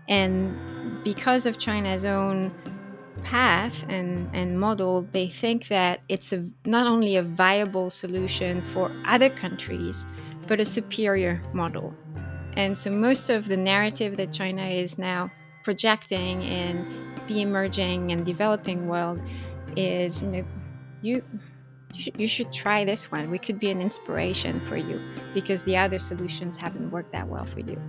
And because of China's own path and model, they think that it's not only a viable solution for other countries, but a superior model. And so most of the narrative that China is now projecting in the emerging and developing world is, you you should try this one. We could be an inspiration for you because the other solutions haven't worked that well for you.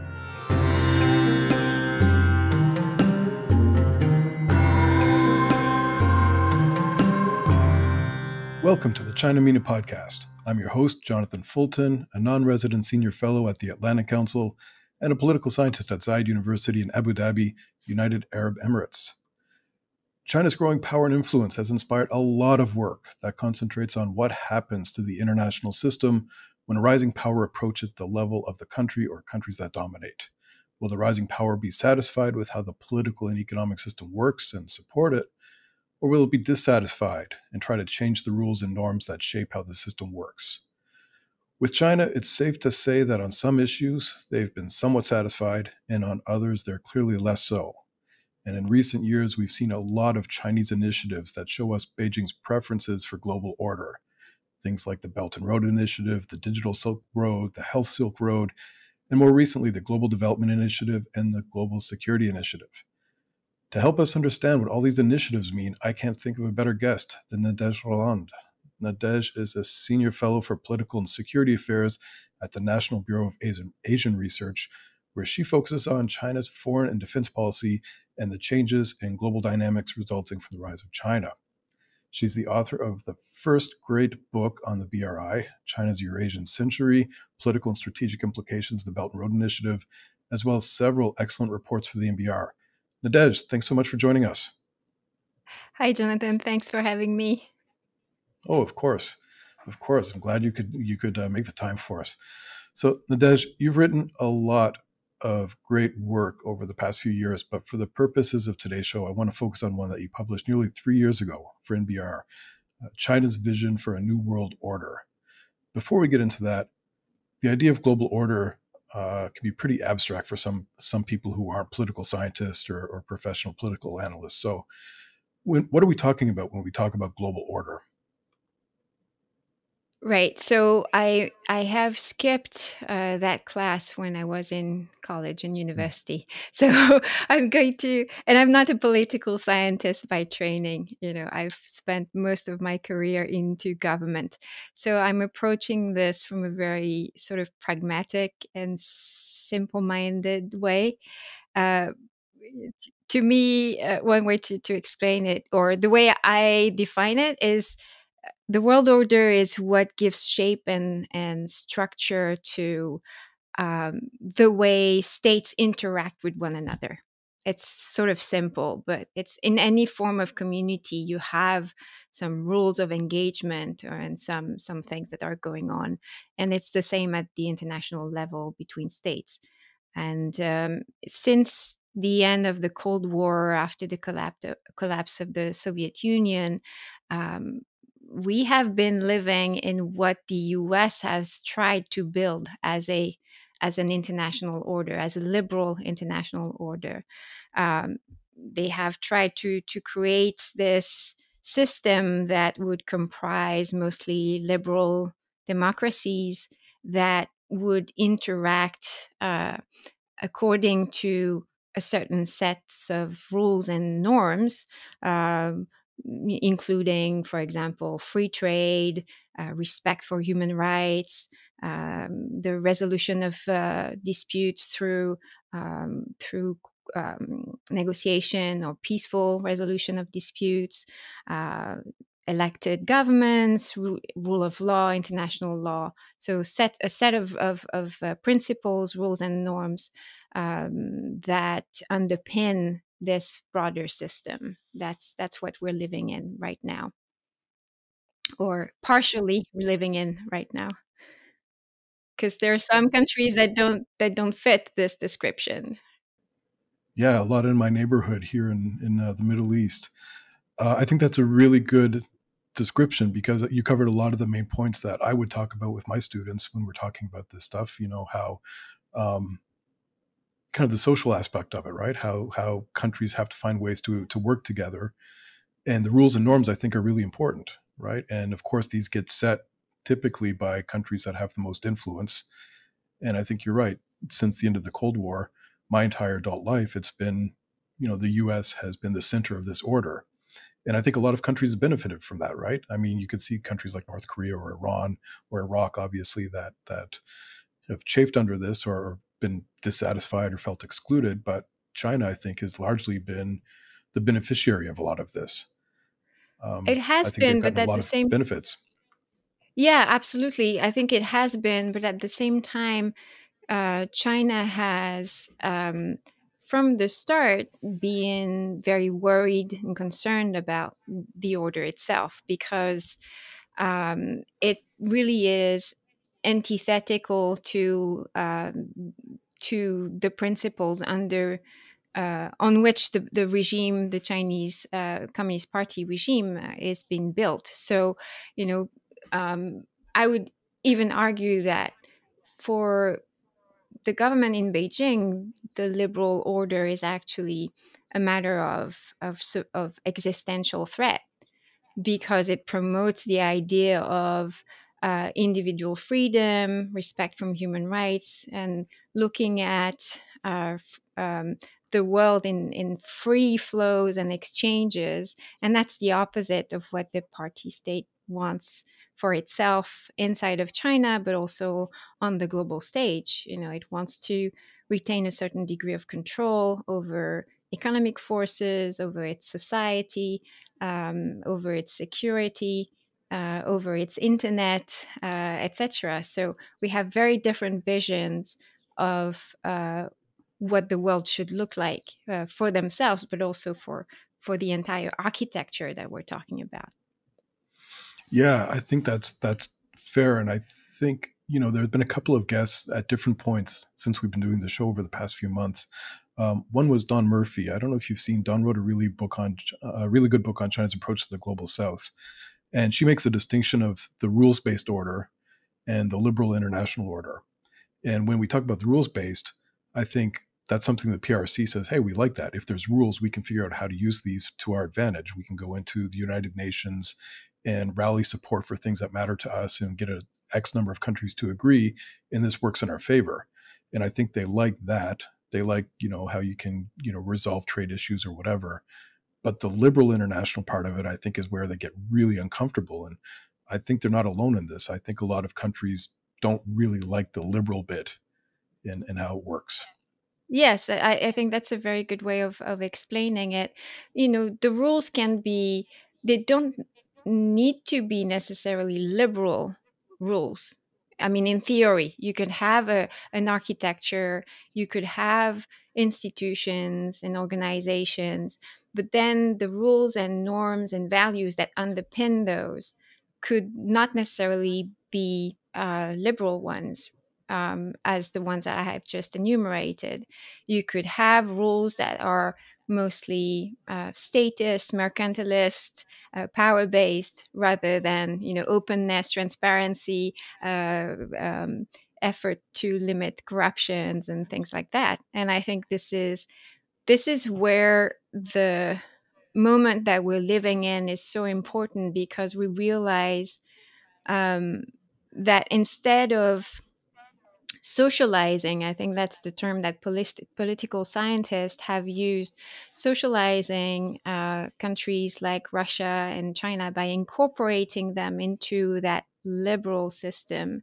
Welcome to the China Mina podcast. I'm your host, Jonathan Fulton, a non-resident senior fellow at the Atlantic Council and a political scientist at Zayed University in Abu Dhabi, United Arab Emirates. China's growing power and influence has inspired a lot of work that concentrates on what happens to the international system when a rising power approaches the level of the country or countries that dominate. Will the rising power be satisfied with how the political and economic system works and support it? Or will it be dissatisfied and try to change the rules and norms that shape how the system works? With China, it's safe to say that on some issues, they've been somewhat satisfied, and on others, they're clearly less so. And in recent years, we've seen a lot of Chinese initiatives that show us Beijing's preferences for global order. Things like the Belt and Road Initiative, the Digital Silk Road, the Health Silk Road, and more recently, the Global Development Initiative and the Global Security Initiative. To help us understand what all these initiatives mean, I can't think of a better guest than Nadège Roland. Nadège is a senior fellow for political and security affairs at the National Bureau of Asian Research, where she focuses on China's foreign and defense policy and the changes in global dynamics resulting from the rise of China. She's the author of the first great book on the BRI, China's Eurasian Century, Political and Strategic Implications of the Belt and Road Initiative, as well as several excellent reports for the NBR. Nadège, thanks so much for joining us. Hi, Jonathan. Thanks for having me. Oh, of course. Of course. I'm glad you could make the time for us. So, Nadège, you've written a lot of great work over the past few years, but for the purposes of today's show, I want to focus on one that you published nearly 3 years ago for NBR, China's Vision for a New World Order. Before we get into that, the idea of global order can be pretty abstract for some people who aren't political scientists or professional political analysts. So, what are we talking about when we talk about global order? Right. So I have skipped that class when I was in college and university. So I'm going to, and I'm not a political scientist by training. I've spent most of my career into government. So I'm approaching this from a very sort of pragmatic and simple-minded way. Uh, to me, one way to explain it, or the way I define it, is the world order is what gives shape and structure to the way states interact with one another. It's sort of simple, but it's in any form of community, you have some rules of engagement and some things that are going on. And it's the same at the international level between states. And since the end of the Cold War, after the collapse of the Soviet Union, um, we have been living in what the US has tried to build as an international order, as a liberal international order. They have tried to create this system that would comprise mostly liberal democracies that would interact according to a certain sets of rules and norms, including, for example, free trade, respect for human rights, the resolution of disputes through negotiation or peaceful resolution of disputes, elected governments, rule of law, international law. So a set of principles, rules, and norms that underpin this broader system. That's what we're living in right now, or partially living in right now, because there are some countries that don't fit this description. Yeah, a lot in my neighborhood here in the Middle East. I think that's a really good description because you covered a lot of the main points that I would talk about with my students when we're talking about this stuff. How um, kind of the social aspect of it, right? How countries have to find ways to work together, and the rules and norms I think are really important, right? And of course, these get set typically by countries that have the most influence. And I think you're right. Since the end of the Cold War, my entire adult life, it's been, the U.S. has been the center of this order. And I think a lot of countries have benefited from that, right? I mean, you could see countries like North Korea or Iran or Iraq, obviously, that have chafed under this or been dissatisfied or felt excluded. But China, I think, has largely been the beneficiary of a lot of this. It I has think they've been, gotten but a at lot the of same benefits. yeah, absolutely. I think it has been, but at the same time, China has, from the start, been very worried and concerned about the order itself because it really is antithetical to the principles under on which the regime, the Chinese Communist Party regime, is being built. So, you know, I would even argue that for the government in Beijing, the liberal order is actually a matter of existential threat because it promotes the idea of individual freedom, respect from human rights, and looking at the world in free flows and exchanges. And that's the opposite of what the party state wants for itself inside of China, but also on the global stage. It wants to retain a certain degree of control over economic forces, over its society, over its security, over its internet, etc. So we have very different visions of what the world should look like for themselves, but also for the entire architecture that we're talking about. Yeah, I think that's fair, and I think there have been a couple of guests at different points since we've been doing the show over the past few months. One was Don Murphy. I don't know if you've seen. Don wrote a really good book on China's approach to the global South, and she makes a distinction of the rules based order and the liberal international order. And when we talk about the rules based, I think that's something that PRC says, hey, we like that. If there's rules, we can figure out how to use these to our advantage. We can go into the United Nations and rally support for things that matter to us and get a X number of countries to agree, and this works in our favor. And I think they like that. They like, how you can, resolve trade issues or whatever. But the liberal international part of it, I think, is where they get really uncomfortable. And I think they're not alone in this. I think a lot of countries don't really like the liberal bit in how it works. Yes, I think that's a very good way of explaining it. The rules they don't need to be necessarily liberal rules. I mean, in theory, you could have an architecture, you could have institutions and organizations, but then the rules and norms and values that underpin those could not necessarily be liberal ones, as the ones that I have just enumerated. You could have rules that are mostly statist, mercantilist, power based, rather than openness, transparency, effort to limit corruptions and things like that. And I think this is where the moment that we're living in is so important, because we realize um, that instead of socializing, I think that's the term that political scientists have used, socializing countries like Russia and China by incorporating them into that liberal system.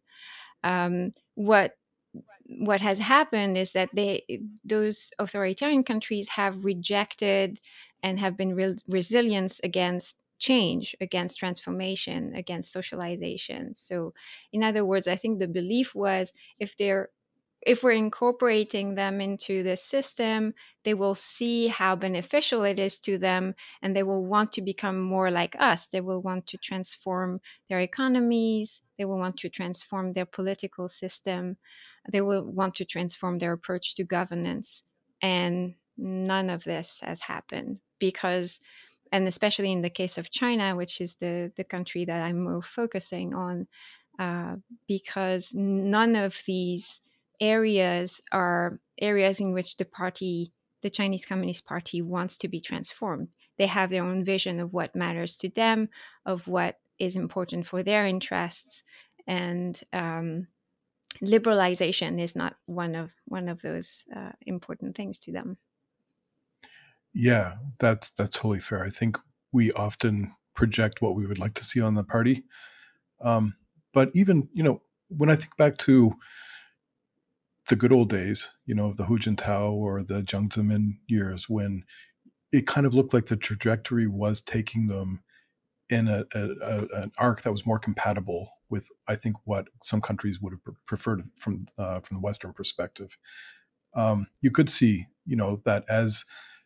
What has happened is that those authoritarian countries have rejected and have been resilient against change, against transformation, against socialization. So, in other words, I think the belief was, if we're incorporating them into the system, they will see how beneficial it is to them, and they will want to become more like us. They will want to transform their economies. They will want to transform their political system. They will want to transform their approach to governance. And none of this has happened because, and especially in the case of China, which is the country that I'm more focusing on, because none of these areas are areas in which the Chinese Communist Party wants to be transformed. They have their own vision of what matters to them, of what is important for their interests, and liberalization is not one of those important things to them. Yeah, that's totally fair. I think we often project what we would like to see on the party. But even, when I think back to the good old days, of the Hu Jintao or the Jiang Zemin years, when it kind of looked like the trajectory was taking them in an arc that was more compatible with, I think, what some countries would have preferred from the Western perspective. You could see, that as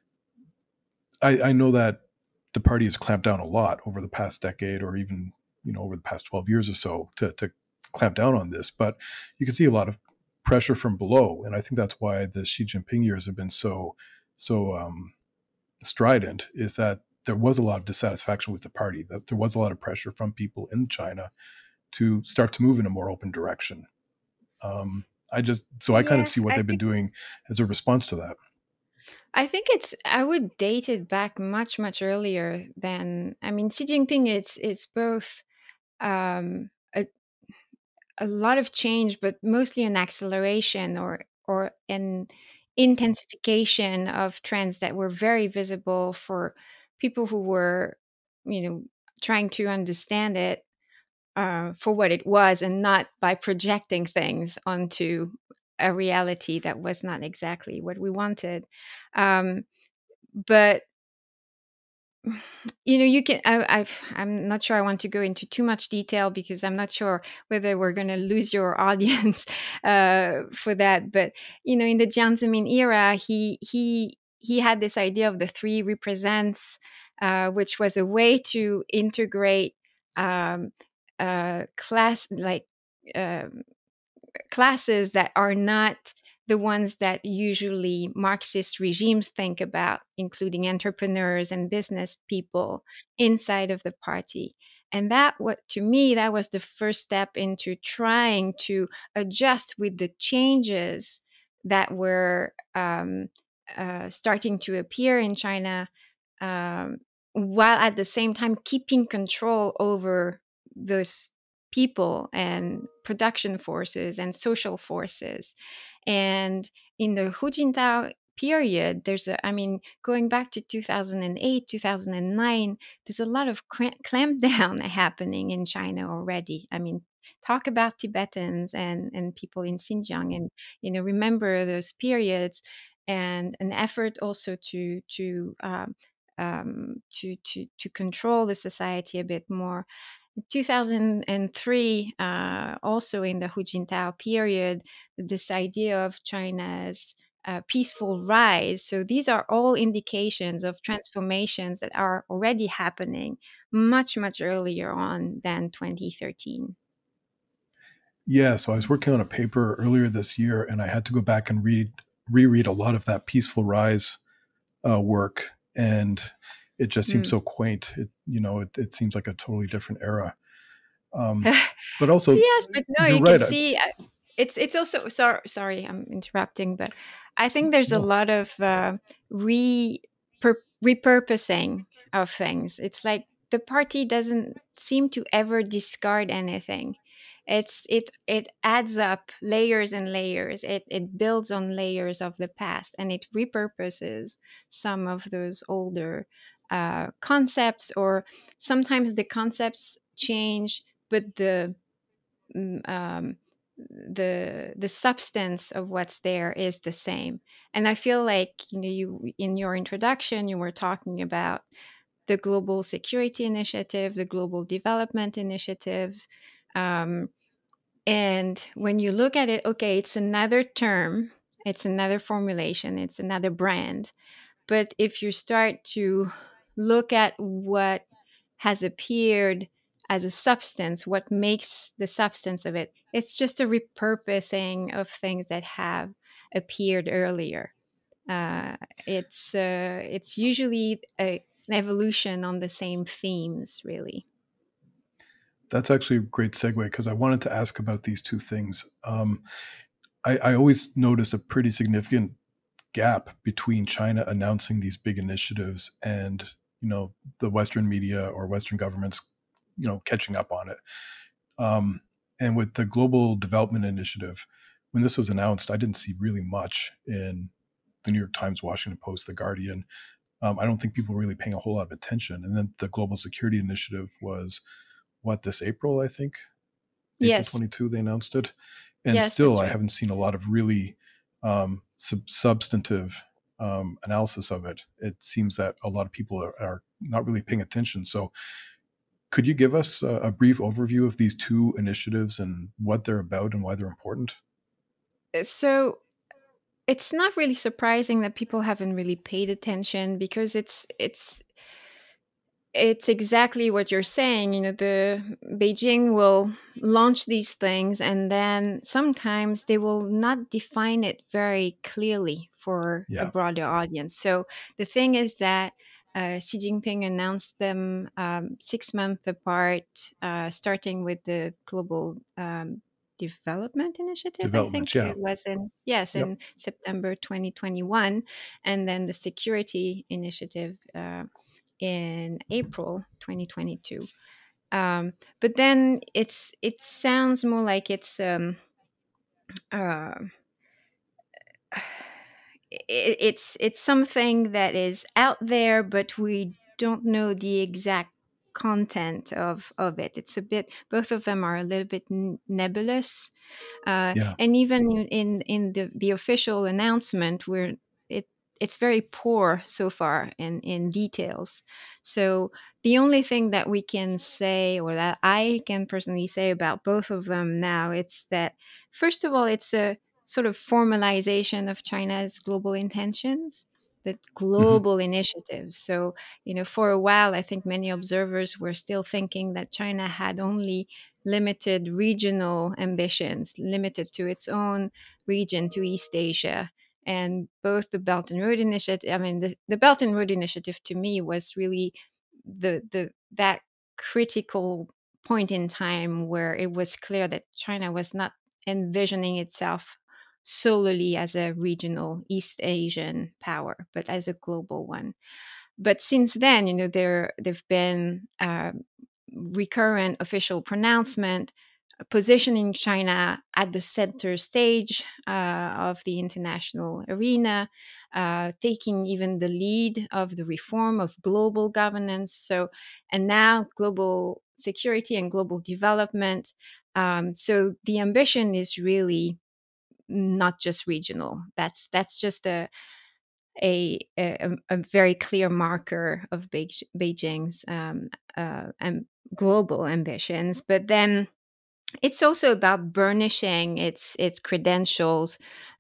I know that the party has clamped down a lot over the past decade, or even over the past 12 years or so, to clamp down on this. But you can see a lot of pressure from below, and I think that's why the Xi Jinping years have been so strident. Is that there was a lot of dissatisfaction with the party, that there was a lot of pressure from people in China to start to move in a more open direction. I kind of Yes, see what they've been doing as a response to that. I would date it back much, much earlier than, I mean, Xi Jinping, it's both um, a, a lot of change, but mostly an acceleration or an intensification of trends that were very visible for people who were, you know, trying to understand it for what it was, and not by projecting things onto a reality that was not exactly what we wanted. Um, but you can. I'm not sure I want to go into too much detail, because I'm not sure whether we're going to lose your audience for that. But in the Jiang Zemin era, he had this idea of the three represents, which was a way to integrate um, class like. Um classes that are not the ones that usually Marxist regimes think about, including entrepreneurs and business people inside of the party. And that, what to me, that was the first step into trying to adjust with the changes that were starting to appear in China, um, while at the same time keeping control over those people and production forces and social forces. And in the Hu Jintao period, I mean, going back to 2008, 2009, there's a lot of clampdown happening in China already. I mean, talk about Tibetans and people in Xinjiang, and, remember those periods, and an effort also to control the society a bit more. 2003, also in the Hu Jintao period, this idea of China's peaceful rise. So these are all indications of transformations that are already happening much, much earlier on than 2013. Yeah, so I was working on a paper earlier this year, and I had to go back and reread a lot of that Peaceful Rise work, and it just seems Mm. so quaint. It seems like a totally different era. Um, but also, Yes, but no, you're you can right. see it's also sorry, I'm interrupting, but I think there's a No, lot of repurposing of things. It's like the party doesn't seem to ever discard anything. It adds up layers and layers. It builds on layers of the past, and it repurposes some of those older concepts, or sometimes the concepts change, but mm, um, the substance of what's there is the same. And I feel like, you in your introduction, you were talking about the Global Security Initiative, the Global Development Initiatives. Um, and when you look at it, okay, it's another term, it's another formulation, it's another brand. But if you start to look at what has appeared as a substance, what makes the substance of it, it's just a repurposing of things that have appeared earlier. Uh, it's usually an evolution on the same themes, really. that's actually a great segue, because I wanted to ask about these two things. I always notice a pretty significant gap between China announcing these big initiatives and the Western media or Western governments catching up on it. Um, and with the Global Development Initiative, when this was announced, I didn't see really much in the New York Times, Washington Post, The Guardian. I don't think people were really paying a whole lot of attention. And then the Global Security Initiative was this April, I think, April Yes, 22, they announced it. And yes, still, that's I right. haven't seen a lot of really substantive analysis of it. It seems that a lot of people are not really paying attention. So, could you give us a brief overview of these two initiatives and what they're about and why they're important? So it's not really surprising that people haven't really paid attention because it's exactly what you're saying. The Beijing will launch these things, and then sometimes they will not define it very clearly for a Yeah. broader audience. So the thing is that Xi Jinping announced them 6 months apart, starting with the Global Development Initiative. I Development. think Yeah. it was in Yep. September 2021, and then the Security Initiative in April 2022. But then it sounds more like uh, it's something that is out there, but we don't know the exact content of it. It's a bit, both of them are a little bit nebulous. Yeah. And even in the official announcement, it it's very poor so far in details. So the only thing that we can say, or that I can personally say about both of them now, it's that first of all, it's a sort of formalization of China's global intentions, the Hmm. global initiatives. So, for a while, I think many observers were still thinking that China had only limited regional ambitions, limited to its own region, to East Asia. And both the Belt and Road Initiative, I mean, the Belt and Road Initiative to me was really that critical point in time where it was clear that China was not envisioning itself solely as a regional East Asian power, but as a global one. But since then, there've been recurrent official pronouncement positioning China at the center stage of the international arena, taking even the lead of the reform of global governance. So, and now global security and global development. So the ambition is really not just regional. That's just a very clear marker of Beijing's global ambitions. But then it's also about burnishing its credentials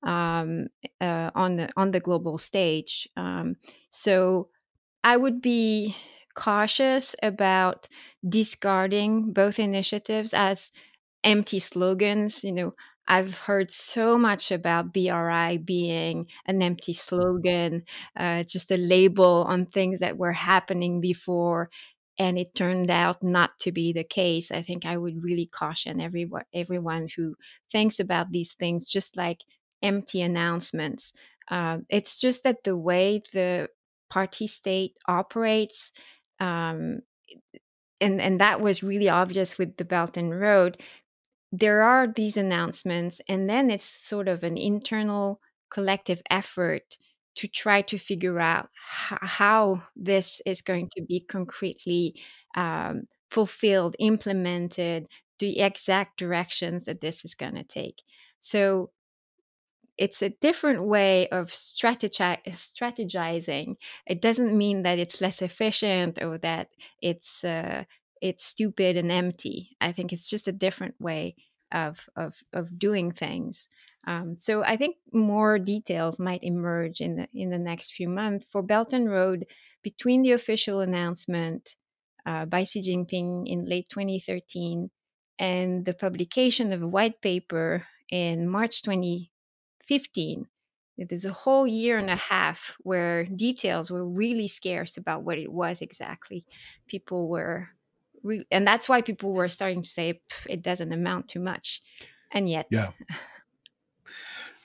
on the global stage. So I would be cautious about discarding both initiatives as empty slogans. I've heard so much about BRI being an empty slogan, just a label on things that were happening before, and it turned out not to be the case. I think I would really caution everyone who thinks about these things just like empty announcements. It's just that the way the party state operates, um, and that was really obvious with the Belt and Road. There are these announcements, and then it's sort of an internal collective effort to try to figure out how this is going to be concretely fulfilled, implemented, the exact directions that this is going to take. So it's a different way of strategizing. It doesn't mean that it's less efficient or that it's uh, it's stupid and empty. I think it's just a different way of doing things. So I think more details might emerge in the next few months for Belt and Road. Between the official announcement by Xi Jinping in late 2013 and the publication of a white paper in March 2015. There's a whole year and a half where details were really scarce about what it was exactly. People were, and that's why people were starting to say it doesn't amount to much, and yet, Yeah.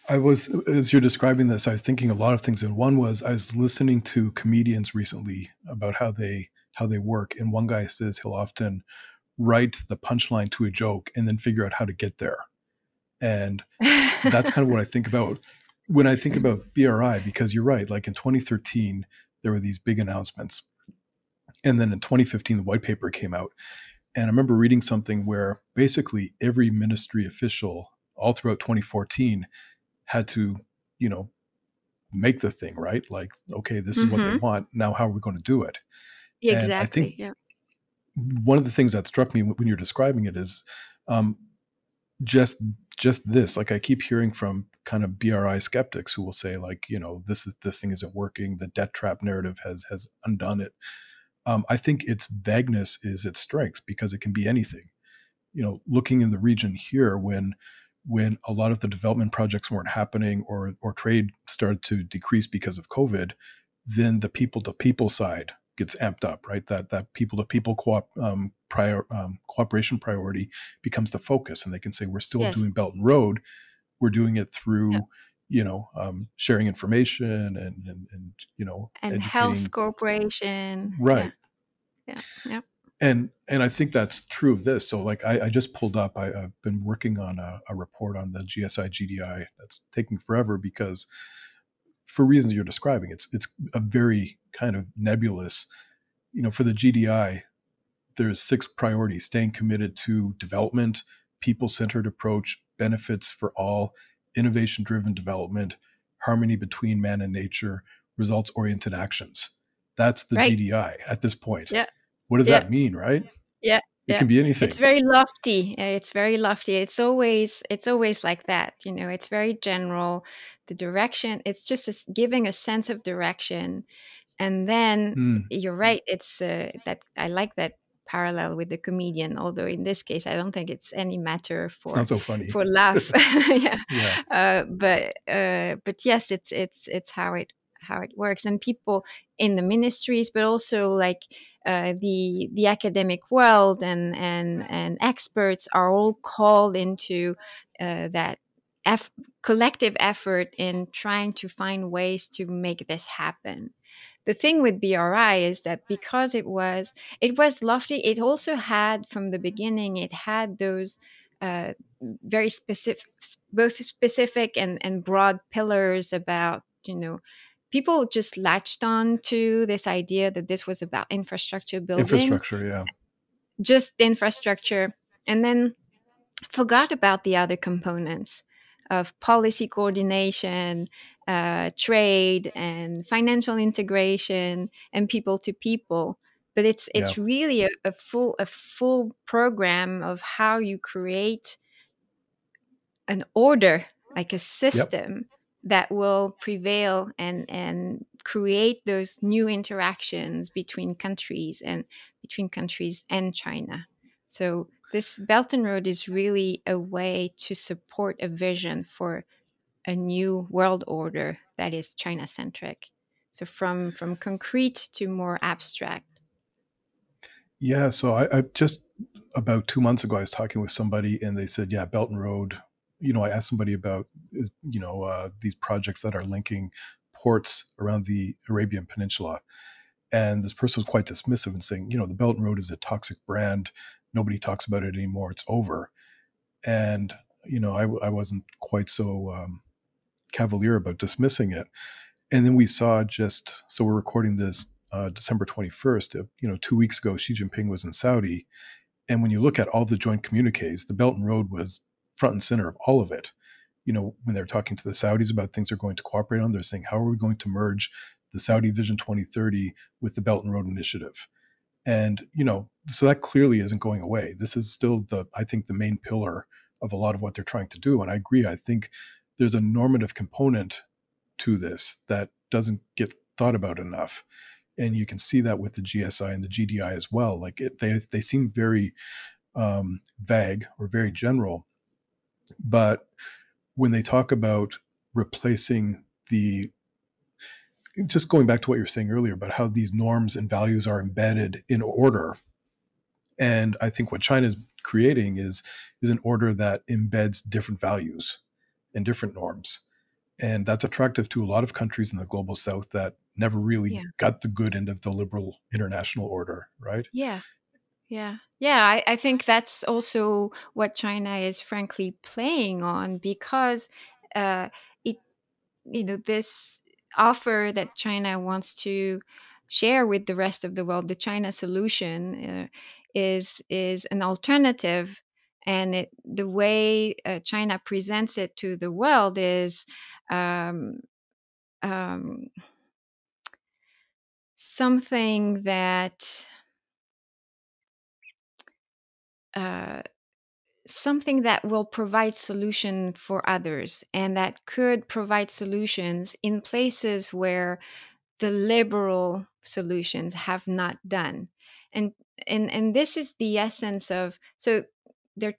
I was, as you're describing this, I was thinking a lot of things. And one was I was listening to comedians recently about how they work. And one guy says he'll often write the punchline to a joke and then figure out how to get there. And that's kind of what I think about when I think about BRI, because you're right. Like in 2013, there were these big announcements. And then in 2015, the white paper came out. And I remember reading something where basically every ministry official all throughout 2014 had to, you know, make the thing, right? Like, okay, this is what they Mm-hmm. want. Now, how are we going to do it? And I think Exactly. Yeah. one of the things that struck me when you're describing it is um, just this. Like I keep hearing from kind of BRI skeptics who will say, like, you know, this thing isn't working. The debt trap narrative has undone it. I think its vagueness is its strength because it can be anything. You know, looking in the region here when a lot of the development projects weren't happening or trade started to decrease because of COVID, then the people to people side gets amped up, right? That people to people cooperation priority becomes the focus, and they can say we're still Yes. doing Belt and Road, we're doing it Yeah. through sharing information and And health educating, cooperation. Yeah. right? Yeah. Yeah. And I think that's true of this. So like I just pulled up, I've been working on a report on the GSI GDI that's taking forever because for reasons you're describing, it's a very kind of nebulous, for the GDI, there's 6 priorities: staying committed to development, people-centered approach, benefits for all, innovation-driven development, harmony between man and nature, results-oriented actions. That's the Right. GDI at this point. Yeah. What does Yeah. that mean, right? Yeah. It Yeah. can be It's anything. very lofty. It's very lofty. It's always like that. It's very general. The direction. It's just giving a sense of direction. And then Mm, you're right. It's that I like that parallel with the comedian. Although in this case, I don't think it's any matter it's not for so funny. laugh. Yeah. Yeah. But yes, it's how it works, and people in the ministries, but also like the academic world and experts are all called into that eff- collective effort in trying to find ways to make this happen. The thing with BRI is that because it was lofty, it also had from the beginning it had those uh, very specific, both specific and broad pillars about people just latched on to this idea that this was about infrastructure building, Infrastructure, yeah. just infrastructure, and then forgot about the other components of policy coordination, trade, and financial integration, and people to people. But it's Yeah. it's really a full program of how you create an order, like a Yep. system that will prevail and create those new interactions between countries and China. So this Belt and Road is really a way to support a vision for a new world order that is China centric. So from concrete to more abstract. Yeah. So I just about 2 months ago, I was talking with somebody and they said, yeah, Belt and Road. I asked somebody about, these projects that are linking ports around the Arabian Peninsula. And this person was quite dismissive and saying, the Belt and Road is a toxic brand. Nobody talks about it anymore. It's over. And, I wasn't quite so cavalier about dismissing it. And then we saw so we're recording this December 21st. 2 weeks ago, Xi Jinping was in Saudi. And when you look at all the joint communiques, the Belt and Road was front and center of all of it. When they're talking to the Saudis about things they're going to cooperate on, they're saying, how are we going to merge the Saudi Vision 2030 with the Belt and Road Initiative? And, so that clearly isn't going away. This is still I think, the main pillar of a lot of what they're trying to do. And I agree. I think there's a normative component to this that doesn't get thought about enough. And you can see that with the GSI and the GDI as well. Like they seem very vague or very general, but when they talk about replacing just going back to what you were saying earlier about how these norms and values are embedded in order, and I think what China is creating is an order that embeds different values and different norms. And that's attractive to a lot of countries in the global south that never really Yeah. got the good end of the liberal international order, right? Yeah. Yeah. Yeah. I think that's also what China is frankly playing on, because uh, it, this offer that China wants to share with the rest of the world, the China solution, is an alternative. And the way China presents it to the world is um, um, something that uh, something that will provide solution for others, and that could provide solutions in places where the liberal solutions have not done. And and this is the essence of, so there are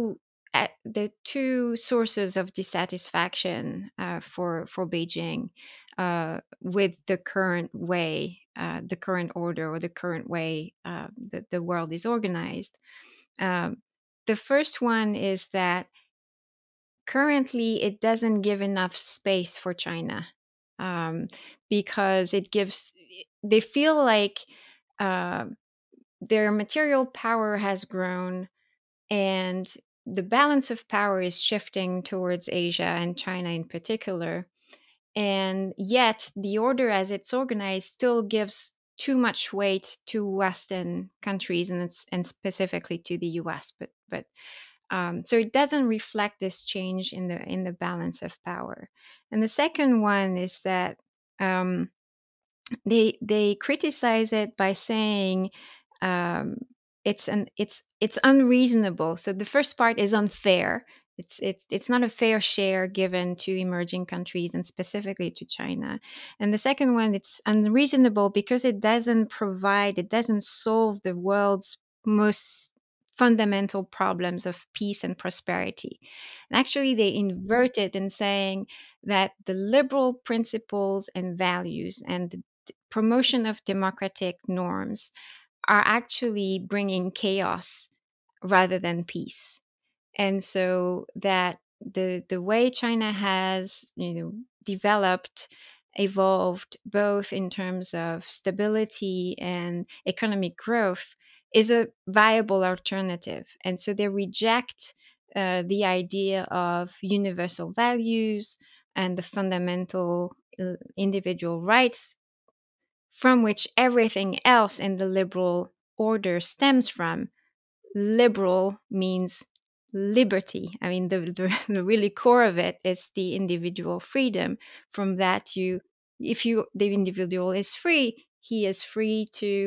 two sources of dissatisfaction for Beijing with the current way, the current order, or the current way that the world is organized. um, the first one is that currently it doesn't give enough space for China, um, because they feel like uh, their material power has grown, and the balance of power is shifting towards Asia and China in particular. And yet, the order as it's organized still gives too much weight to Western countries, and specifically to the US. So it doesn't reflect this change in the balance of power. And the second one is that um, they criticize it by saying um, it's unreasonable. So the first part is unfair. It's not a fair share given to emerging countries, and specifically to China. And the second one, it's unreasonable because it doesn't solve the world's most fundamental problems of peace and prosperity. And actually, they invert it in saying that the liberal principles and values and the promotion of democratic norms are actually bringing chaos rather than peace. And so that the way China has, developed, evolved, both in terms of stability and economic growth, is a viable alternative. And so they reject the idea of universal values and the fundamental individual rights from which everything else in the liberal order stems from. Liberal means liberty. I mean, the really core of it is the individual freedom. From that, if the individual is free, he is free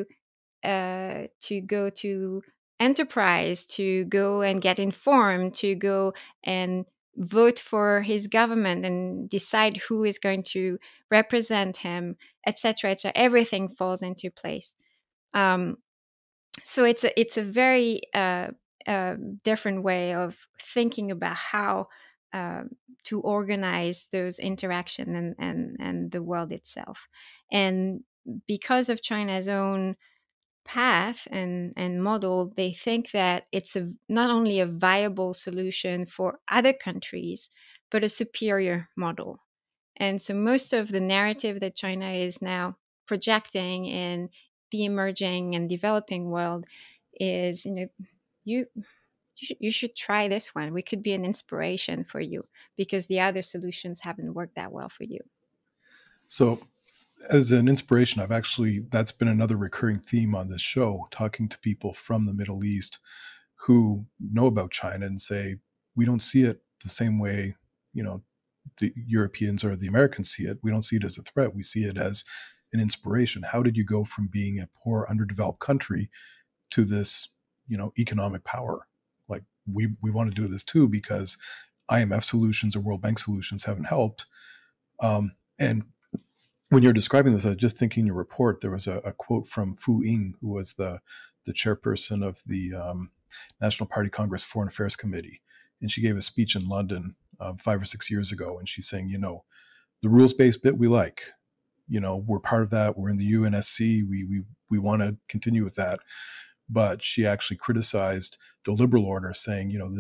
to go to enterprise, to go and get informed, to go and vote for his government and decide who is going to represent him, etc., etc. Everything falls into place. Um, so it's a very different way of thinking about how um, to organize those interaction and the world itself. And because of China's own path and model, they think that it's not only a viable solution for other countries, but a superior model. And so most of the narrative that China is now projecting in the emerging and developing world is, you you should try this one. We could be an inspiration for you because the other solutions haven't worked that well for you. So, as an inspiration, that's been another recurring theme on this show, talking to people from the Middle East who know about China and say, we don't see it the same way, you know, the Europeans or the Americans see it. We don't see it as a threat. We see it as an inspiration. How did you go from being a poor, underdeveloped country to this, economic power? Like we want to do this too because IMF solutions or World Bank solutions haven't helped. And when you're describing this, I was just thinking in your report, there was a quote from Fu Ying, who was the chairperson of the National Party Congress Foreign Affairs Committee. And she gave a speech in London 5 or 6 years ago. And she's saying, the rules-based bit we like, we're part of that. We're in the UNSC. We want to continue with that. But she actually criticized the liberal order, saying,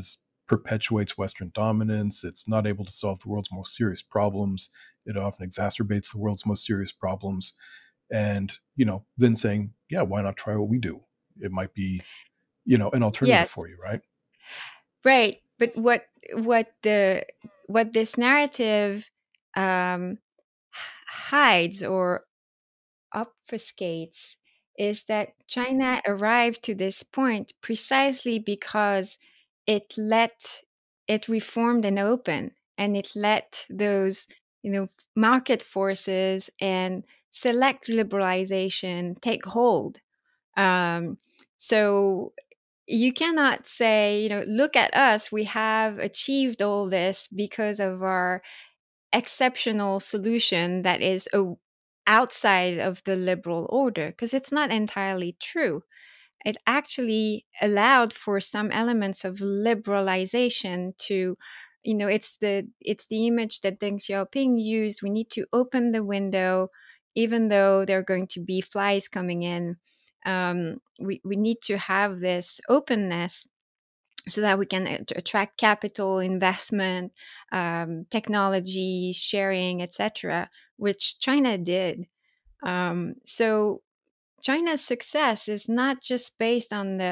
perpetuates Western dominance. It's not able to solve the world's most serious problems. It often exacerbates the world's most serious problems. And, then saying, yeah, why not try what we do? It might be, an alternative Yes, for you, right? right. But what the what this narrative um, hides or obfuscates is that China arrived to this point precisely because it let it reformed and open, and it let those market forces and select liberalization take hold. Um, so you cannot say, look at us, we have achieved all this because of our exceptional solution that is outside of the liberal order, because it's not entirely true. It actually allowed for some elements of liberalization to, it's the image that Deng Xiaoping used. We need to open the window, even though there are going to be flies coming in. We need to have this openness so that we can attract capital, investment, technology sharing, etc., which China did. So China's success is not just based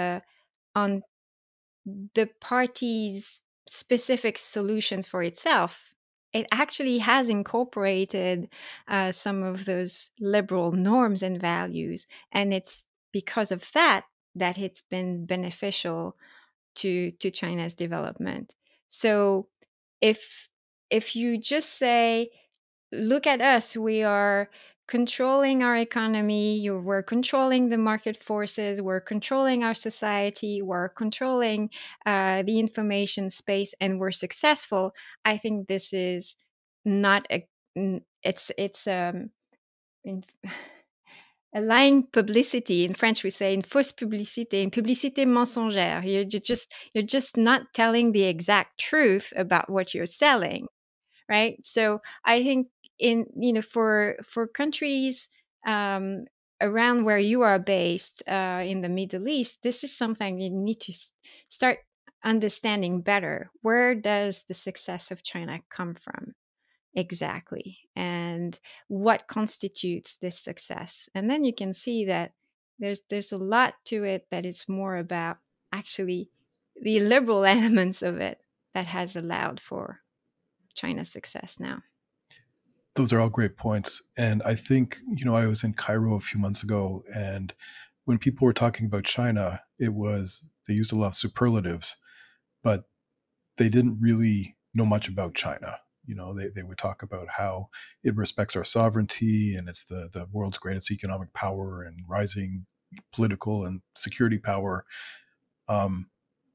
on the party's specific solutions for itself. It actually has incorporated some of those liberal norms and values, and it's because of that that it's been beneficial to China's development. So if if you just say, look at us, we are controlling our economy, we're controlling the market forces, we're controlling our society, we're controlling the information space, and we're successful, I think this is not it's in, a lying publicity. In French we say une fausse publicité, une publicité mensongère. You're just not telling the exact truth about what you're selling, right? So I think for countries um, around where you are based in the Middle East, this is something you need to start understanding better. Where does the success of China come from exactly, and what constitutes this success? And then you can see that there's a lot to it that is more about actually the liberal elements of it that has allowed for China's success now. Those are all great points. And I think, I was in Cairo a few months ago, and when people were talking about China, they used a lot of superlatives, but they didn't really know much about China. They would talk about how it respects our sovereignty and it's the world's greatest economic power and rising political and security power. Um,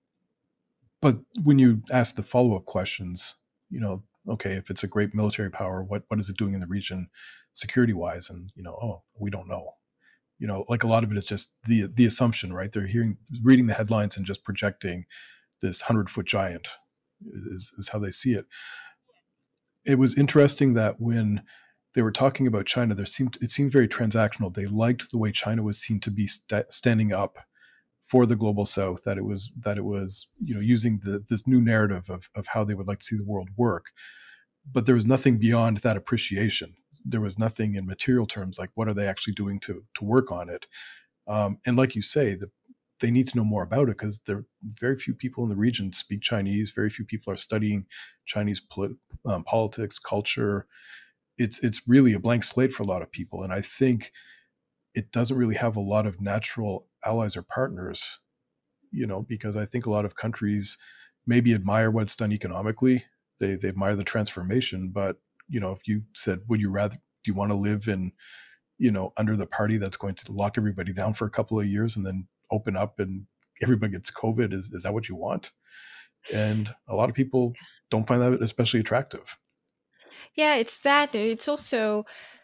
but when you ask the follow up questions, okay, if it's a great military power, what is it doing in the region security wise? And, oh, we don't know. Like a lot of it is just the assumption, right? They're reading the headlines and just projecting this 100-foot giant is how they see it. It was interesting that when they were talking about China, it seemed very transactional. They liked the way China was seen to be standing up for the global South. That it was using this new narrative of how they would like to see the world work. But there was nothing beyond that appreciation. There was nothing in material terms like what are they actually doing to work on it. And like you say, they need to know more about it because there very few people in the region speak Chinese. Very few people are studying Chinese politics, culture. It's really a blank slate for a lot of people, and I think it doesn't really have a lot of natural allies or partners. Because I think a lot of countries maybe admire what's done economically. They admire the transformation, but if you said, would you rather? Do you want to live in under the party that's going to lock everybody down for a couple of years and then open up and everybody gets COVID? Is that what you want? And a lot of people don't find that especially attractive. Yeah, it's that. It's also,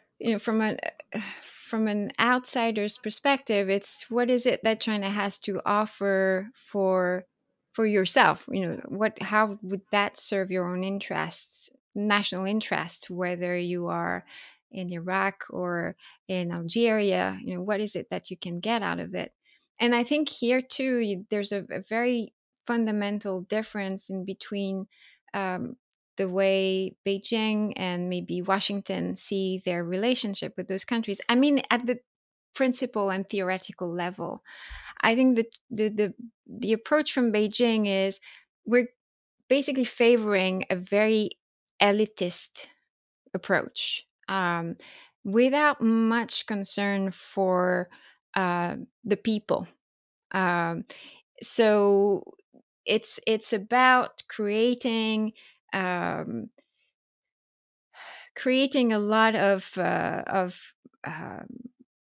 from an outsider's perspective, it's what is it that China has to offer for yourself? How would that serve your own interests, national interests, whether you are in Iraq or in Algeria? What is it that you can get out of it? And I think here too, there's a very fundamental difference in between um, the way Beijing and maybe Washington see their relationship with those countries. I mean, at the principle and theoretical level, I think that the approach from Beijing is we're basically favoring a very elitist approach, without much concern for the people. Um, so it's about um, creating a lot of um,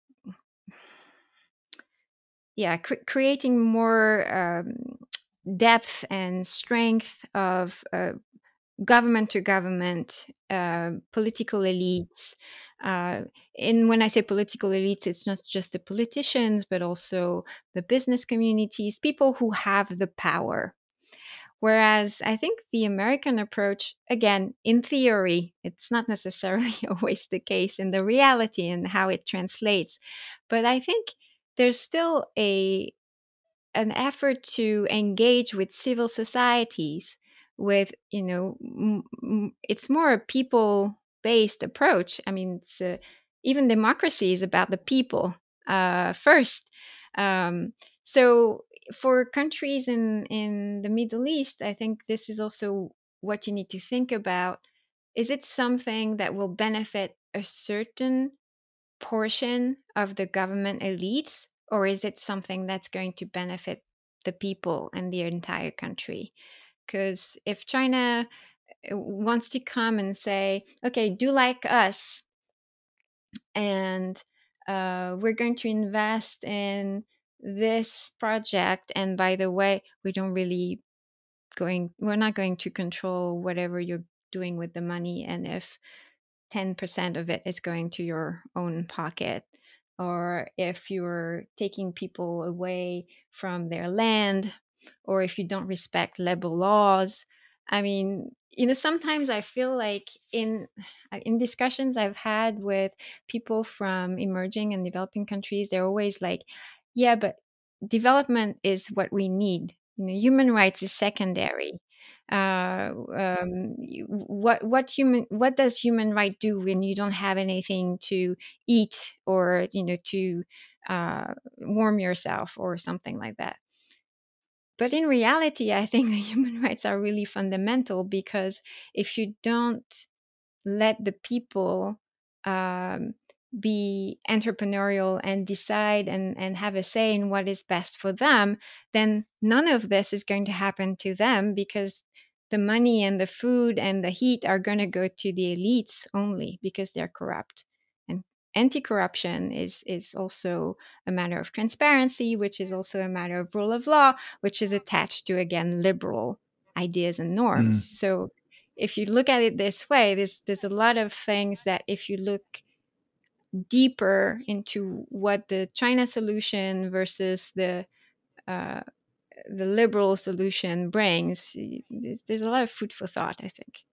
yeah, creating more depth and strength of government to government, political elites. Uh, and when I say political elites, it's not just the politicians, but also the business communities, people who have the power. Whereas I think the American approach, again, in theory, it's not necessarily always the case in the reality and how it translates. But I think there's still an effort to engage with civil societies with, it's more a people based approach. I mean, even democracy is about the people first. So for countries in the Middle East, I think this is also what you need to think about. Is it something that will benefit a certain portion of the government elites, or is it something that's going to benefit the people and the entire country? Because if China wants to come and say, okay, do like us, and we're going to invest in this project, and by the way, we're not going to control whatever you're doing with the money, and if 10% of it is going to your own pocket, or if you're taking people away from their land, or if you don't respect labor laws. I mean, sometimes I feel like in discussions I've had with people from emerging and developing countries, they're always like, yeah, but development is what we need. Human rights is secondary. What does human right do when you don't have anything to eat, or to warm yourself or something like that? But in reality, I think the human rights are really fundamental, because if you don't let the people um, be entrepreneurial and decide and have a say in what is best for them, then none of this is going to happen to them, because the money and the food and the heat are going to go to the elites only because they're corrupt. And anti-corruption is also a matter of transparency, which is also a matter of rule of law, which is attached to, again, liberal ideas and norms. Mm. So if you look at it this way, there's a lot of things that, if you look deeper into what the China solution versus uh, the liberal solution brings, there's a lot of food for thought, I think.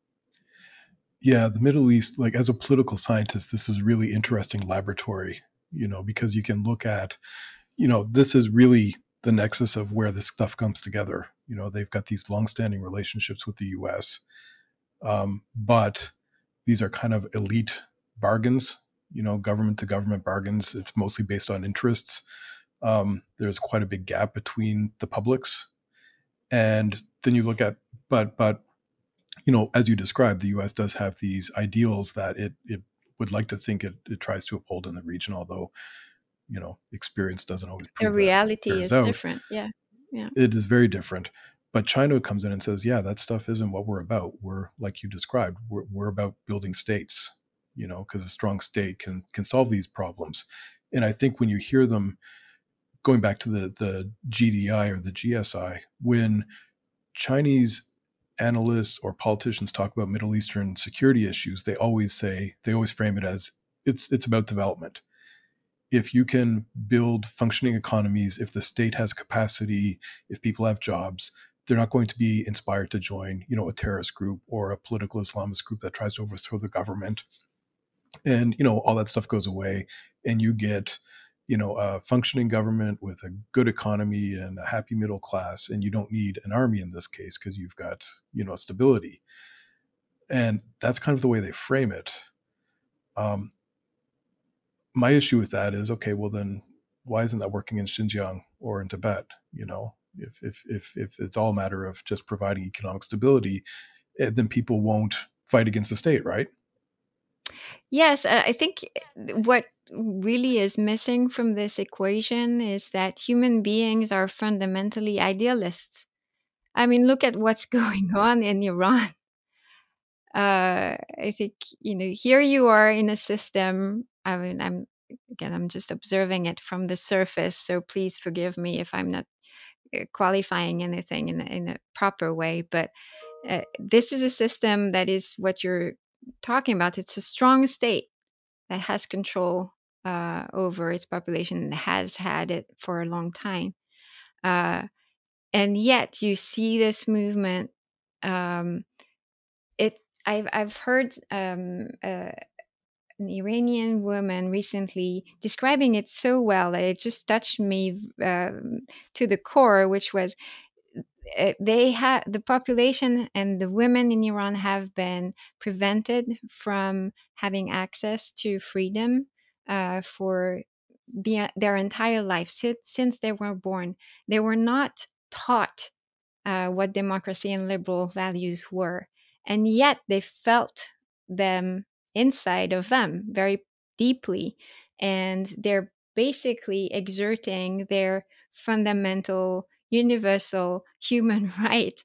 Yeah, the Middle East, like as a political scientist, this is really interesting laboratory, because you can look at, this is really the nexus of where this stuff comes together. They've got these longstanding relationships with the US, but these are kind of elite bargains, government to government bargains. It's mostly based on interests. There's quite a big gap between the publics. And then you look at, but as you described, the U.S. does have these ideals that it would like to think it tries to uphold in the region, although, experience doesn't always The prove that reality bears is out. different. Yeah. Yeah. It is very different. But China comes in and says, yeah, that stuff isn't what we're about. We're, like you described, we're about building states, because a strong state can solve these problems. And I think when you hear them, going back to the GDI or the GSI, when Chinese analysts or politicians talk about Middle Eastern security issues, they always frame it as it's about development. If you can build functioning economies, if the state has capacity, if people have jobs, they're not going to be inspired to join, a terrorist group or a political Islamist group that tries to overthrow the government. And, all that stuff goes away, and you get a functioning government with a good economy and a happy middle class, and you don't need an army in this case because you've got stability. And that's kind of the way they frame it. Um, my issue with that is, okay, well then why isn't that working in Xinjiang or in Tibet? If it's all a matter of just providing economic stability, then people won't fight against the state, right? Yes, I think what really is missing from this equation is that human beings are fundamentally idealists. I mean, look at what's going on in Iran. I think, here you are in a system. I mean, I'm just observing it from the surface, so please forgive me if I'm not qualifying anything in a proper way. But this is a system that is what you're talking about. It's a strong state that has control over its population and has had it for a long time. Uh, and yet you see this movement. Um, I've heard an Iranian woman recently describing it so well that it just touched me to the core, which was they have the population and the women in Iran have been prevented from having access to freedom for their entire life since they were born. They were not taught what democracy and liberal values were. And yet they felt them inside of them very deeply. And they're basically exerting their fundamental, universal human right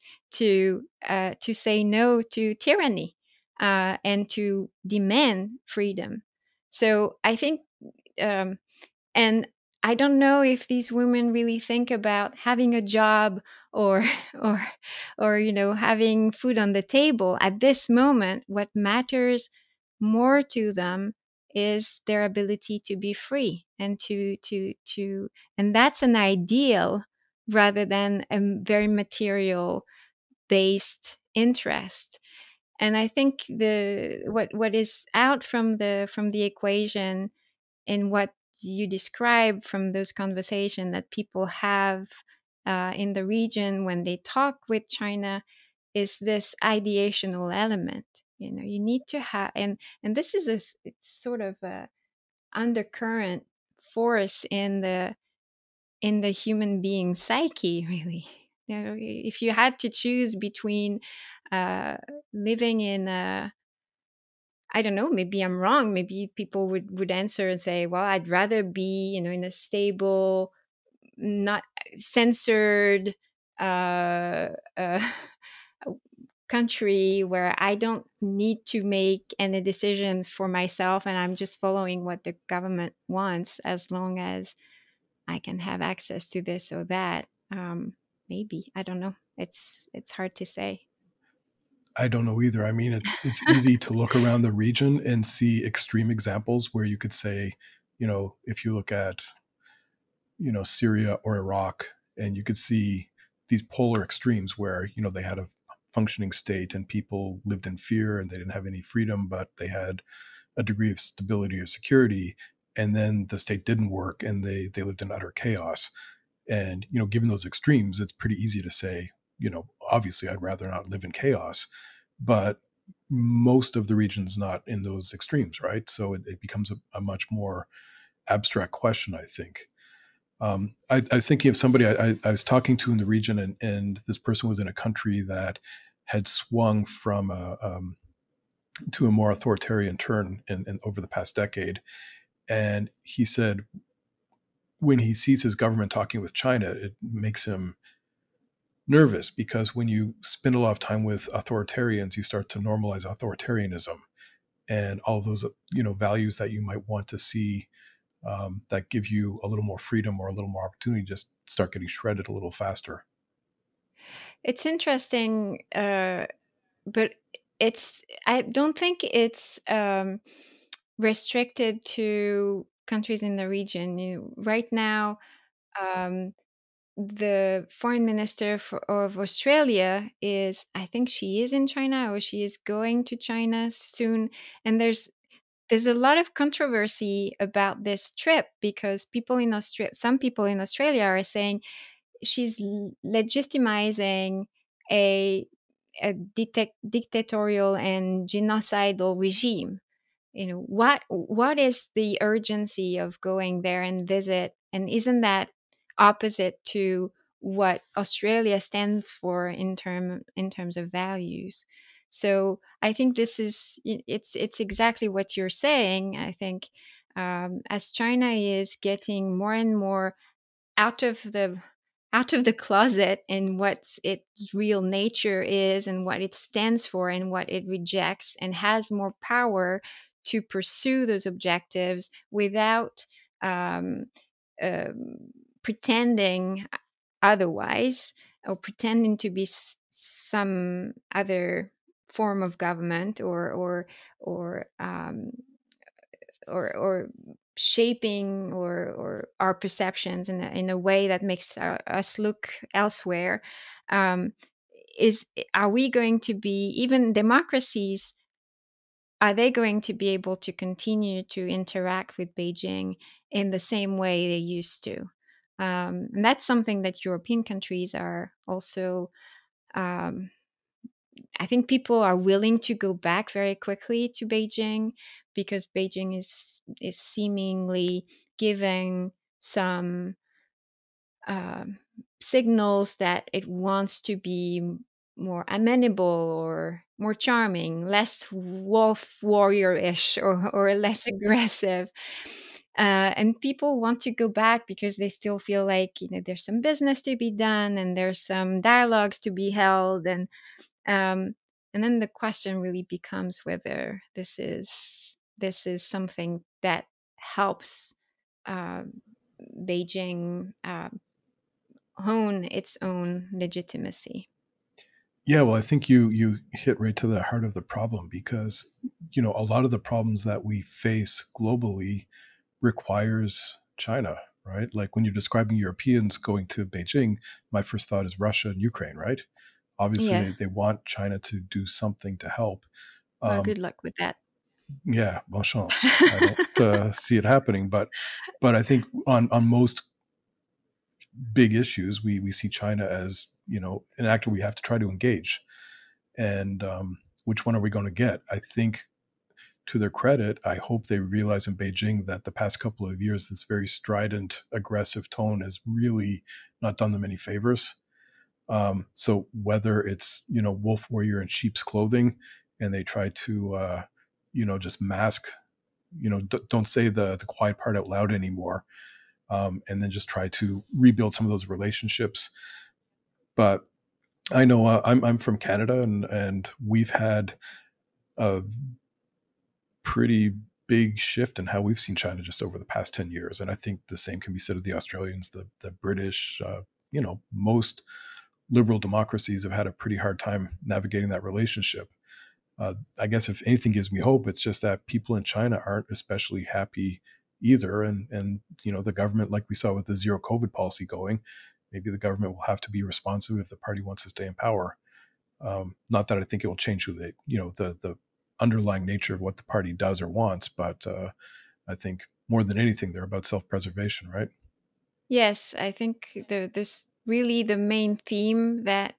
to say no to tyranny and to demand freedom. So I think um, and I don't know if these women really think about having a job or or having food on the table at this moment. What matters more to them is their ability to be free and to and that's an ideal rather than a very material based interest. And I think the what is out from the equation in what you describe from those conversations that people have in the region when they talk with China is this ideational element. You need to have, and this is it's sort of a undercurrent force in the human being psyche, really. If you had to choose between uh, living in a I don't know, maybe I'm wrong. Maybe people would answer and say, well, I'd rather be, in a stable, not censored uh, country where I don't need to make any decisions for myself and I'm just following what the government wants as long as I can have access to this or that. Maybe. I don't know. It's hard to say. I don't know either. I mean, it's easy to look around the region and see extreme examples where you could say, if you look at, Syria or Iraq, and you could see these polar extremes where, they had a functioning state and people lived in fear and they didn't have any freedom, but they had a degree of stability or security. And then the state didn't work and they lived in utter chaos. And, given those extremes, it's pretty easy to say, obviously I'd rather not live in chaos, but most of the region's not in those extremes, right? So it becomes a much more abstract question, I think. I was thinking of somebody I was talking to in the region, and this person was in a country that had swung from to a more authoritarian turn in over the past decade. And he said when he sees his government talking with China, it makes him nervous because when you spend a lot of time with authoritarians, you start to normalize authoritarianism and all of those values that you might want to see that give you a little more freedom or a little more opportunity just start getting shredded a little faster. It's interesting, but I don't think it's restricted to countries in the region. Right now, um, the foreign minister of Australia I think she is in China or she is going to China soon. And there's there's a lot of controversy about this trip because some people in Australia are saying she's legitimizing a, dictatorial and genocidal regime. What is the urgency of going there and visit, and isn't that opposite to what Australia stands for in terms of values? So I think it's exactly what you're saying. I think, as China is getting more and more out of the closet and what its real nature is and what it stands for and what it rejects, and has more power to pursue those objectives without, um, um, pretending otherwise, or pretending to be some other form of government, or or shaping or our perceptions in a way that makes us look elsewhere. um, is Are we going to be, even democracies, are they going to be able to continue to interact with Beijing in the same way they used to? And that's something that European countries are also, um, I think people are willing to go back very quickly to Beijing, because Beijing is seemingly giving some, um, signals that it wants to be more amenable or more charming, less wolf warrior-ish, or less aggressive. And people want to go back because they still feel like, there's some business to be done and there's some dialogues to be held. Um, and then the question really becomes whether this is something that helps, um, Beijing, hone its own legitimacy. Yeah, well, I think you hit right to the heart of the problem because a lot of the problems that we face globally requires China, right? Like when you're describing Europeans going to Beijing, my first thought is Russia and Ukraine, right? Obviously, Yeah. they want China to do something to help. Well, Um, good luck with that. yeah, bonne chance. I don't see it happening, but I think on most big issues, we see China as an actor we have to try to engage. And which one are we going to get? I think, to their credit, I hope they realize in Beijing that the past couple of years, this very strident, aggressive tone has really not done them any favors. So whether it's wolf warrior in sheep's clothing, and they try to just mask, don't say the quiet part out loud anymore, and then just try to rebuild some of those relationships. But I know I'm from Canada, and we've had a pretty big shift in how we've seen China just over the past 10 years. And I think the same can be said of the Australians, the British, most liberal democracies have had a pretty hard time navigating that relationship. I guess if anything gives me hope, it's just that people in China aren't especially happy either. And the government, like we saw with the zero COVID policy going, maybe the government will have to be responsive if the party wants to stay in power. Not that I think it will change who they, the underlying nature of what the party does or wants, but I think more than anything, they're about self-preservation, right? Yes, I think there's really the main theme that,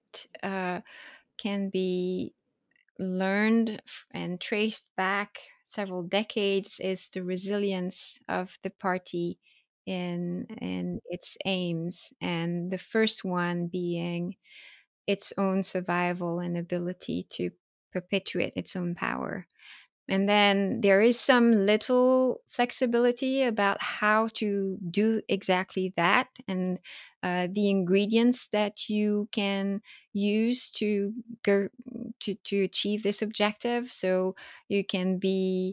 can be learned and traced back several decades is the resilience of the party in its aims, and the first one being its own survival and ability to perpetuate its own power. And then there is some little flexibility about how to do exactly that, and the ingredients that you can use to go to achieve this objective. So you can be,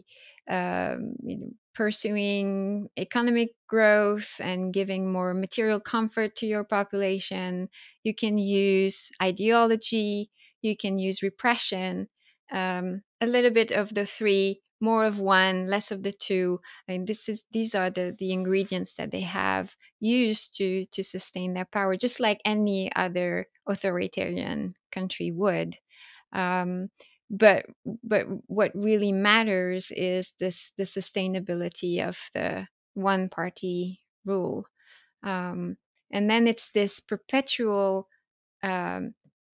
pursuing economic growth and giving more material comfort to your population. You can use ideology. You can use repression, a little bit of the three, more of one, less of the two. I mean, these are the ingredients that they have used to sustain their power, just like any other authoritarian country would. Um, but but what really matters is the sustainability of the one party rule. Um, and then it's this perpetual um,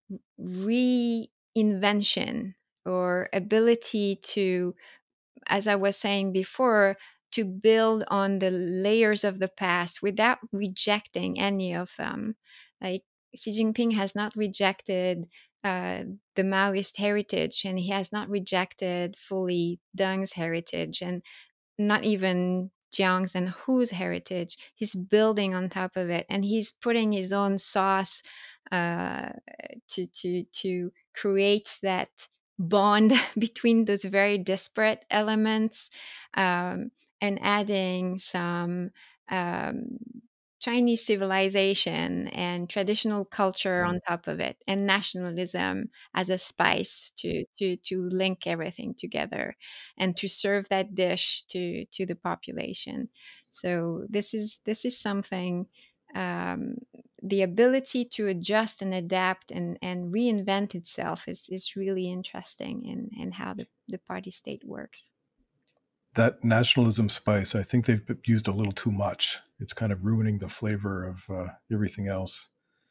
reinvention or ability to, as I was saying before, to build on the layers of the past without rejecting any of them. Like Xi Jinping has not rejected uh, the Maoist heritage, and he has not rejected fully Deng's heritage, and not even Jiang's and Hu's heritage. He's building on top of it, and he's putting his own sauce uh, to create that bond between those very disparate elements, um, and adding some um, Chinese civilization and traditional culture on top of it, and nationalism as a spice to link everything together and to serve that dish to the population. So this is something, um, the ability to adjust and adapt and reinvent itself is really interesting in how the party state works. That nationalism spice, I think they've used a little too much. It's kind of ruining the flavor of everything else.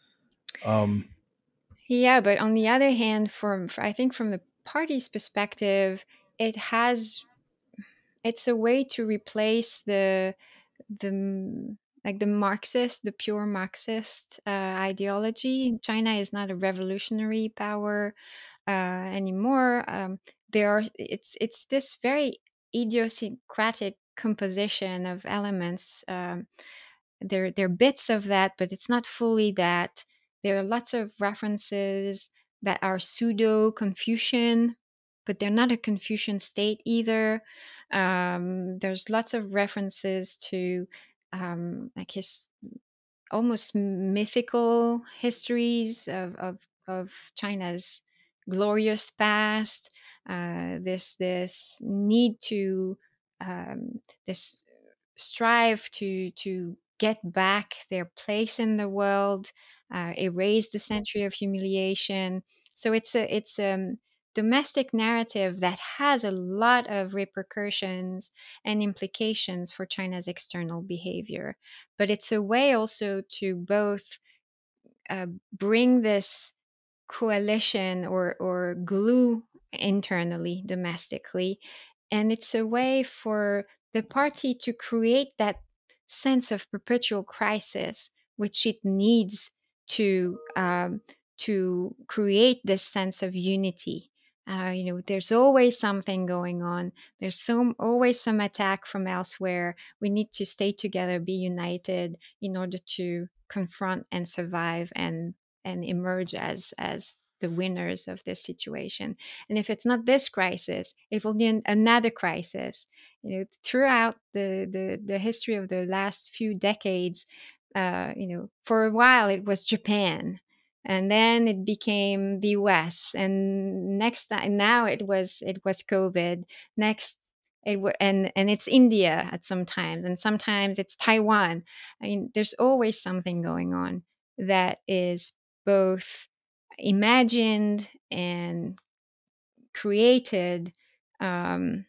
Yeah, but on the other hand, I think from the party's perspective, it has it's a way to replace the like the pure Marxist ideology. China is not a revolutionary power anymore. It's this very idiosyncratic composition of elements. There are bits of that, but it's not fully that. There are lots of references that are pseudo Confucian, but they're not a Confucian state either. There's lots of references to like his almost mythical histories of China's glorious past. This need to this strive to get back their place in the world, erase the century of humiliation. So it's a domestic narrative that has a lot of repercussions and implications for China's external behavior. But it's a way also to both bring this coalition or glue internally, domestically. And it's a way for the party to create that sense of perpetual crisis, which it needs to create this sense of unity. There's always something going on. There's always some attack from elsewhere. We need to stay together, be united in order to confront and survive and emerge as the winners of this situation. And if it's not this crisis, it will be another crisis. Throughout the history of the last few decades, for a while it was Japan, and then it became the US, and next time now it was COVID. Next, and it's India at sometimes, and sometimes it's Taiwan. I mean, there's always something going on that is both imagined and created, um,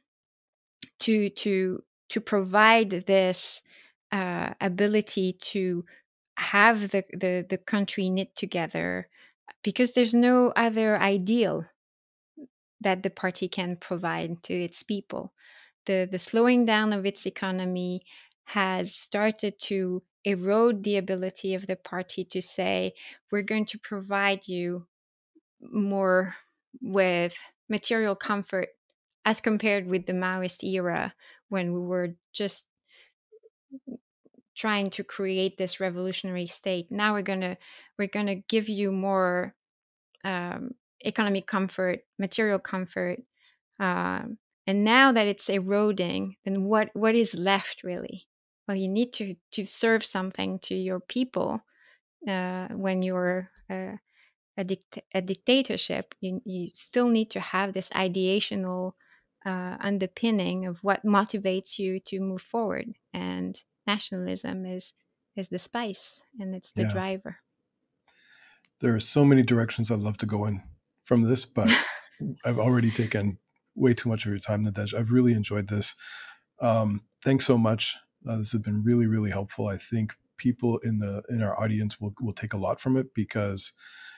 to provide this ability to have the country knit together, because there's no other ideal that the party can provide to its people. The slowing down of its economy has started to erode the ability of the party to say, we're going to provide you more with material comfort as compared with the Maoist era, when we were just trying to create this revolutionary state. Now we're gonna give you more economic comfort, material comfort, and now that it's eroding, then what is left really? Well, you need to serve something to your people. When you're a dictatorship, you still need to have this ideational underpinning of what motivates you to move forward. And nationalism is the spice, and it's the Yeah, driver. there are so many directions I'd love to go in from this, but I've already taken way too much of your time, Nadej. I've really enjoyed this. Thanks so much. This has been really, really helpful. I think people in our audience will take a lot from it because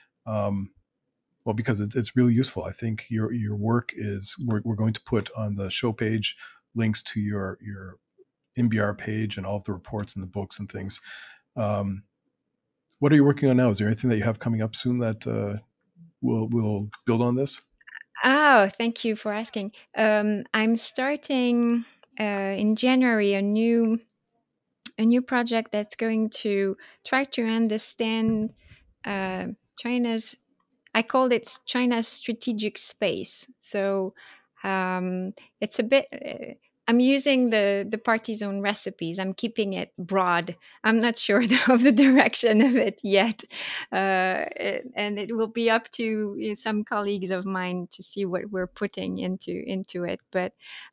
it's really useful. I think your work is, we're going to put on the show page links to your NBR page and all of the reports and the books and things. What are you working on now? Is there anything that you have coming up soon that will build on this? Oh, thank you for asking. I'm starting in January a new project that's going to try to understand China's. I called it China's strategic space. So it's a bit. I'm using the party's own recipes. I'm keeping it broad. I'm not sure of the direction of it yet, and it will be up to some colleagues of mine to see what we're putting into it. But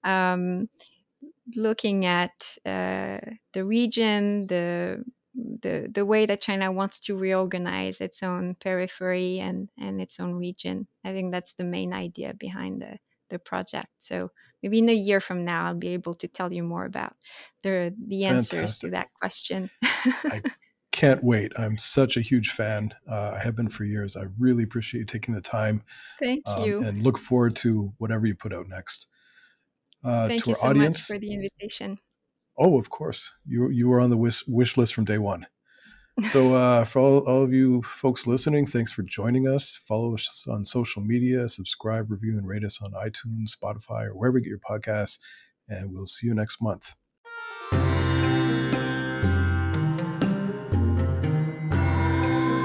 looking at the region, the way that China wants to reorganize its own periphery and its own region. I think that's the main idea behind the project. So maybe in a year from now, I'll be able to tell you more about the answers to Fantastic. that question. I can't wait. I'm such a huge fan. I have been for years. I really appreciate you taking the time, Thank you. and look forward to whatever you put out next. Thank To you our so much audience, for the invitation. oh, of course, you were on the wish list from day one. So for all of you folks listening, thanks for joining us. Follow us on social media, subscribe, review, and rate us on iTunes, Spotify, or wherever you get your podcasts. And we'll see you next month.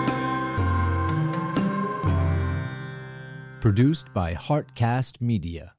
Produced by Heartcast Media.